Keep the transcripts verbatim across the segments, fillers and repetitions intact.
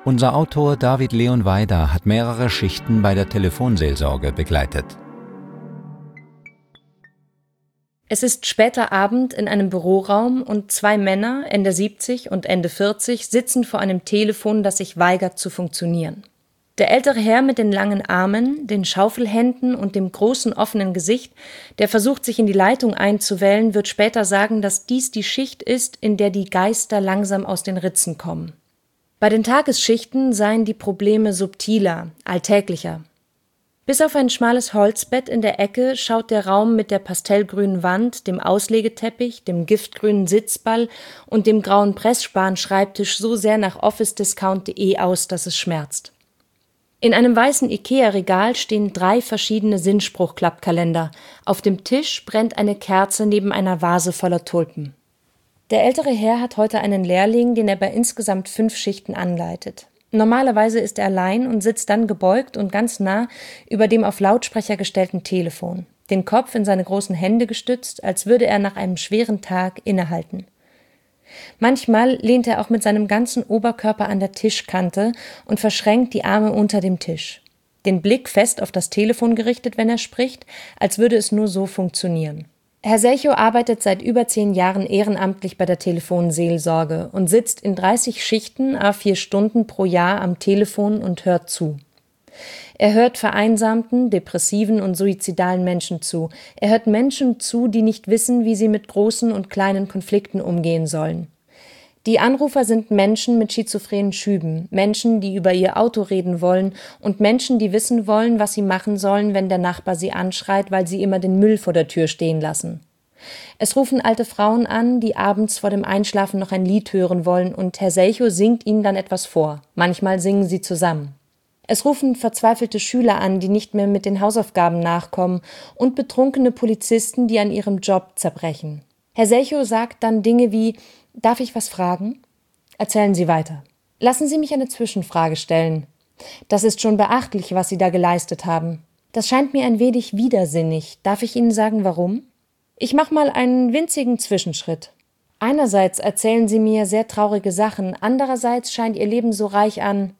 Unser Autor David Leon Weider hat mehrere Schichten bei der Telefonseelsorge begleitet. Es ist später Abend in einem Büroraum und zwei Männer, Ende siebzig und Ende vierzig, sitzen vor einem Telefon, das sich weigert zu funktionieren. Der ältere Herr mit den langen Armen, den Schaufelhänden und dem großen offenen Gesicht, der versucht, sich in die Leitung einzuwählen, wird später sagen, dass dies die Schicht ist, in der die Geister langsam aus den Ritzen kommen. Bei den Tagesschichten seien die Probleme subtiler, alltäglicher. Bis auf ein schmales Holzbett in der Ecke schaut der Raum mit der pastellgrünen Wand, dem Auslegeteppich, dem giftgrünen Sitzball und dem grauen Pressspan-Schreibtisch so sehr nach office discount punkt de aus, dass es schmerzt. In einem weißen Ikea-Regal stehen drei verschiedene Sinnspruch-Klappkalender. Auf dem Tisch brennt eine Kerze neben einer Vase voller Tulpen. Der ältere Herr hat heute einen Lehrling, den er bei insgesamt fünf Schichten anleitet. Normalerweise ist er allein und sitzt dann gebeugt und ganz nah über dem auf Lautsprecher gestellten Telefon, den Kopf in seine großen Hände gestützt, als würde er nach einem schweren Tag innehalten. Manchmal lehnt er auch mit seinem ganzen Oberkörper an der Tischkante und verschränkt die Arme unter dem Tisch. Den Blick fest auf das Telefon gerichtet, wenn er spricht, als würde es nur so funktionieren. Herr Selchow arbeitet seit über zehn Jahren ehrenamtlich bei der Telefonseelsorge und sitzt in dreißig Schichten à vier Stunden pro Jahr am Telefon und hört zu. Er hört vereinsamten, depressiven und suizidalen Menschen zu. Er hört Menschen zu, die nicht wissen, wie sie mit großen und kleinen Konflikten umgehen sollen. Die Anrufer sind Menschen mit schizophrenen Schüben, Menschen, die über ihr Auto reden wollen und Menschen, die wissen wollen, was sie machen sollen, wenn der Nachbar sie anschreit, weil sie immer den Müll vor der Tür stehen lassen. Es rufen alte Frauen an, die abends vor dem Einschlafen noch ein Lied hören wollen und Herr Selchow singt ihnen dann etwas vor. Manchmal singen sie zusammen. Es rufen verzweifelte Schüler an, die nicht mehr mit den Hausaufgaben nachkommen und betrunkene Polizisten, die an ihrem Job zerbrechen. Herr Selchow sagt dann Dinge wie: »Darf ich was fragen?« Erzählen Sie weiter. »Lassen Sie mich eine Zwischenfrage stellen. Das ist schon beachtlich, was Sie da geleistet haben. Das scheint mir ein wenig widersinnig. Darf ich Ihnen sagen, warum? Ich mache mal einen winzigen Zwischenschritt. Einerseits erzählen Sie mir sehr traurige Sachen, andererseits scheint Ihr Leben so reich an.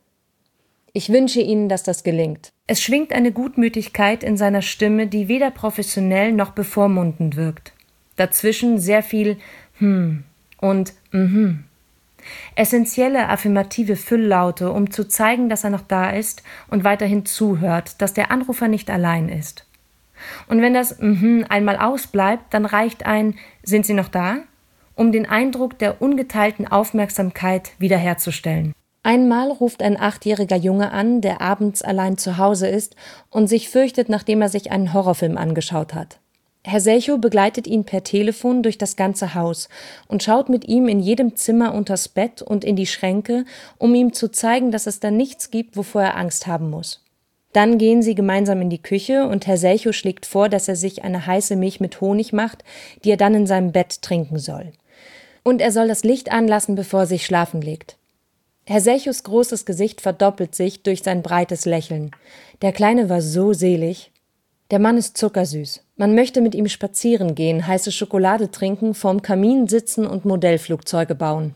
Ich wünsche Ihnen, dass das gelingt.« Es schwingt eine Gutmütigkeit in seiner Stimme, die weder professionell noch bevormundend wirkt. Dazwischen sehr viel »hm« und »mhm«. Essentielle affirmative Fülllaute, um zu zeigen, dass er noch da ist und weiterhin zuhört, dass der Anrufer nicht allein ist. Und wenn das »mhm« einmal ausbleibt, dann reicht ein »Sind Sie noch da?«, um den Eindruck der ungeteilten Aufmerksamkeit wiederherzustellen. Einmal ruft ein achtjähriger Junge an, der abends allein zu Hause ist und sich fürchtet, nachdem er sich einen Horrorfilm angeschaut hat. Herr Selchow begleitet ihn per Telefon durch das ganze Haus und schaut mit ihm in jedem Zimmer unters Bett und in die Schränke, um ihm zu zeigen, dass es da nichts gibt, wovor er Angst haben muss. Dann gehen sie gemeinsam in die Küche und Herr Selchow schlägt vor, dass er sich eine heiße Milch mit Honig macht, die er dann in seinem Bett trinken soll. Und er soll das Licht anlassen, bevor er sich schlafen legt. Herr Selchows großes Gesicht verdoppelt sich durch sein breites Lächeln. Der Kleine war so selig. Der Mann ist zuckersüß. Man möchte mit ihm spazieren gehen, heiße Schokolade trinken, vorm Kamin sitzen und Modellflugzeuge bauen.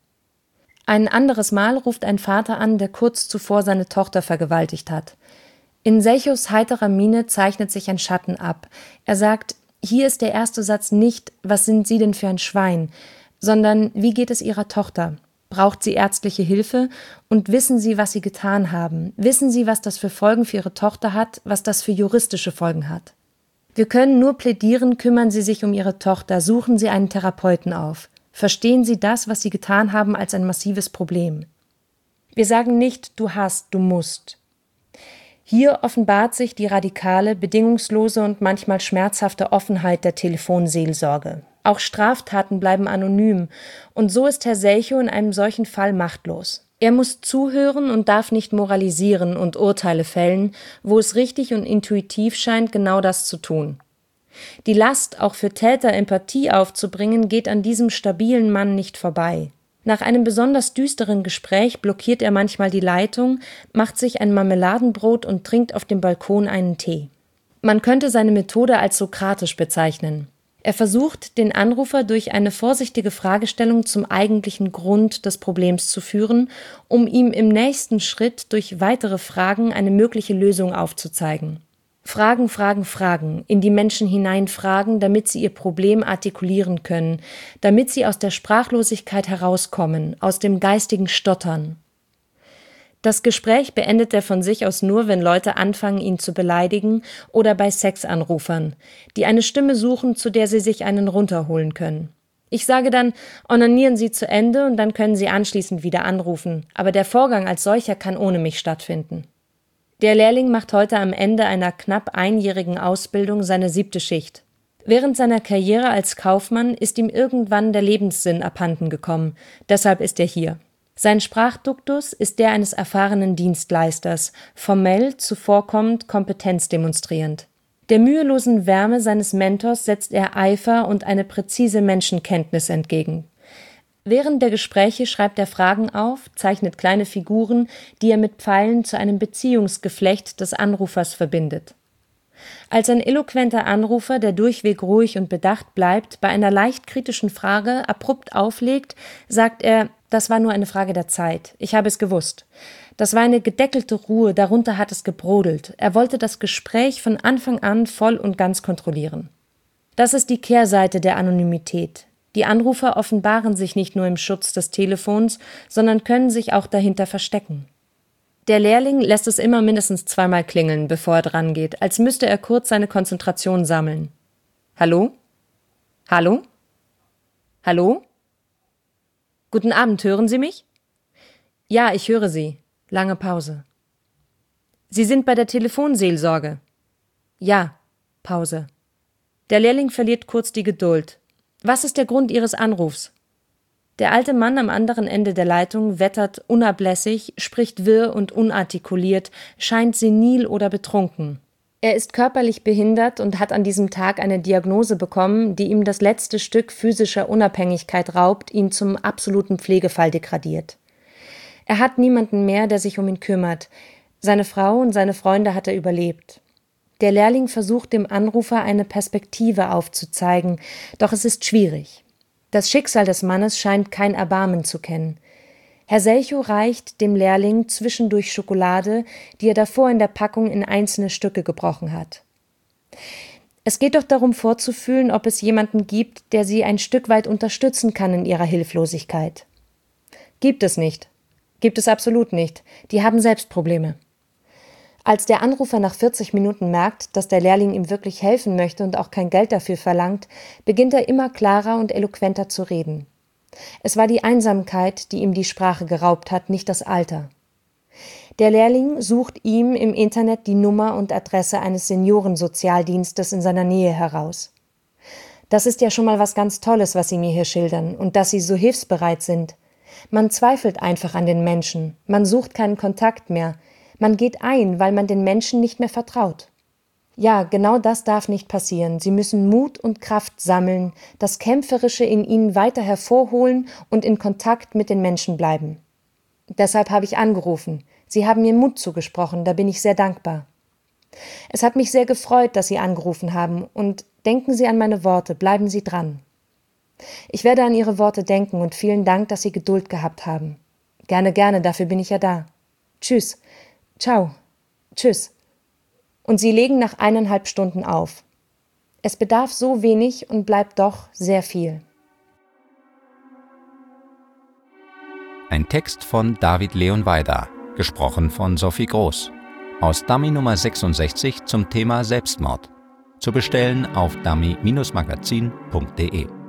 Ein anderes Mal ruft ein Vater an, der kurz zuvor seine Tochter vergewaltigt hat. In Selchows heiterer Miene zeichnet sich ein Schatten ab. Er sagt, hier ist der erste Satz nicht, was sind Sie denn für ein Schwein, sondern wie geht es Ihrer Tochter? Braucht sie ärztliche Hilfe? Und wissen Sie, was Sie getan haben? Wissen Sie, was das für Folgen für Ihre Tochter hat, was das für juristische Folgen hat? Wir können nur plädieren, kümmern Sie sich um Ihre Tochter, suchen Sie einen Therapeuten auf. Verstehen Sie das, was Sie getan haben, als ein massives Problem. Wir sagen nicht, du hast, du musst. Hier offenbart sich die radikale, bedingungslose und manchmal schmerzhafte Offenheit der Telefonseelsorge. Auch Straftaten bleiben anonym, und so ist Herr Selchow in einem solchen Fall machtlos. Er muss zuhören und darf nicht moralisieren und Urteile fällen, wo es richtig und intuitiv scheint, genau das zu tun. Die Last, auch für Täter Empathie aufzubringen, geht an diesem stabilen Mann nicht vorbei. Nach einem besonders düsteren Gespräch blockiert er manchmal die Leitung, macht sich ein Marmeladenbrot und trinkt auf dem Balkon einen Tee. Man könnte seine Methode als sokratisch bezeichnen. Er versucht, den Anrufer durch eine vorsichtige Fragestellung zum eigentlichen Grund des Problems zu führen, um ihm im nächsten Schritt durch weitere Fragen eine mögliche Lösung aufzuzeigen. Fragen, Fragen, Fragen, in die Menschen hineinfragen, damit sie ihr Problem artikulieren können, damit sie aus der Sprachlosigkeit herauskommen, aus dem geistigen Stottern. Das Gespräch beendet er von sich aus nur, wenn Leute anfangen, ihn zu beleidigen, oder bei Sexanrufern, die eine Stimme suchen, zu der sie sich einen runterholen können. Ich sage dann, onanieren Sie zu Ende und dann können Sie anschließend wieder anrufen, aber der Vorgang als solcher kann ohne mich stattfinden. Der Lehrling macht heute am Ende einer knapp einjährigen Ausbildung seine siebte Schicht. Während seiner Karriere als Kaufmann ist ihm irgendwann der Lebenssinn abhanden gekommen, deshalb ist er hier. Sein Sprachduktus ist der eines erfahrenen Dienstleisters, formell, zuvorkommend, Kompetenz demonstrierend. Der mühelosen Wärme seines Mentors setzt er Eifer und eine präzise Menschenkenntnis entgegen. Während der Gespräche schreibt er Fragen auf, zeichnet kleine Figuren, die er mit Pfeilen zu einem Beziehungsgeflecht des Anrufers verbindet. Als ein eloquenter Anrufer, der durchweg ruhig und bedacht bleibt, bei einer leicht kritischen Frage abrupt auflegt, sagt er: Das war nur eine Frage der Zeit. Ich habe es gewusst. Das war eine gedeckelte Ruhe, darunter hat es gebrodelt. Er wollte das Gespräch von Anfang an voll und ganz kontrollieren. Das ist die Kehrseite der Anonymität. Die Anrufer offenbaren sich nicht nur im Schutz des Telefons, sondern können sich auch dahinter verstecken. Der Lehrling lässt es immer mindestens zweimal klingeln, bevor er drangeht, als müsste er kurz seine Konzentration sammeln. Hallo? Hallo? Hallo? Guten Abend, hören Sie mich? Ja, ich höre Sie. Lange Pause. Sie sind bei der Telefonseelsorge? Ja. Pause. Der Lehrling verliert kurz die Geduld. Was ist der Grund Ihres Anrufs? Der alte Mann am anderen Ende der Leitung wettert unablässig, spricht wirr und unartikuliert, scheint senil oder betrunken. Er ist körperlich behindert und hat an diesem Tag eine Diagnose bekommen, die ihm das letzte Stück physischer Unabhängigkeit raubt, ihn zum absoluten Pflegefall degradiert. Er hat niemanden mehr, der sich um ihn kümmert. Seine Frau und seine Freunde hat er überlebt. Der Lehrling versucht dem Anrufer eine Perspektive aufzuzeigen, doch es ist schwierig. Das Schicksal des Mannes scheint kein Erbarmen zu kennen. Herr Selchow reicht dem Lehrling zwischendurch Schokolade, die er davor in der Packung in einzelne Stücke gebrochen hat. Es geht doch darum vorzufühlen, ob es jemanden gibt, der sie ein Stück weit unterstützen kann in ihrer Hilflosigkeit. Gibt es nicht. Gibt es absolut nicht. Die haben selbst Probleme. Als der Anrufer nach vierzig Minuten merkt, dass der Lehrling ihm wirklich helfen möchte und auch kein Geld dafür verlangt, beginnt er immer klarer und eloquenter zu reden. Es war die Einsamkeit, die ihm die Sprache geraubt hat, nicht das Alter. Der Lehrling sucht ihm im Internet die Nummer und Adresse eines Seniorensozialdienstes in seiner Nähe heraus. Das ist ja schon mal was ganz Tolles, was Sie mir hier schildern, und dass Sie so hilfsbereit sind. Man zweifelt einfach an den Menschen, man sucht keinen Kontakt mehr, man geht ein, weil man den Menschen nicht mehr vertraut. Ja, genau das darf nicht passieren. Sie müssen Mut und Kraft sammeln, das Kämpferische in ihnen weiter hervorholen und in Kontakt mit den Menschen bleiben. Deshalb habe ich angerufen. Sie haben mir Mut zugesprochen, da bin ich sehr dankbar. Es hat mich sehr gefreut, dass Sie angerufen haben, und denken Sie an meine Worte, bleiben Sie dran. Ich werde an Ihre Worte denken und vielen Dank, dass Sie Geduld gehabt haben. Gerne, gerne, dafür bin ich ja da. Tschüss. Ciao. Tschüss. Und sie legen nach eineinhalb Stunden auf. Es bedarf so wenig und bleibt doch sehr viel. Ein Text von David Leon Weider, gesprochen von Sophie Groß. Aus Dummy Nummer sechsundsechzig zum Thema Selbstmord. Zu bestellen auf dummy Bindestrich magazin punkt de.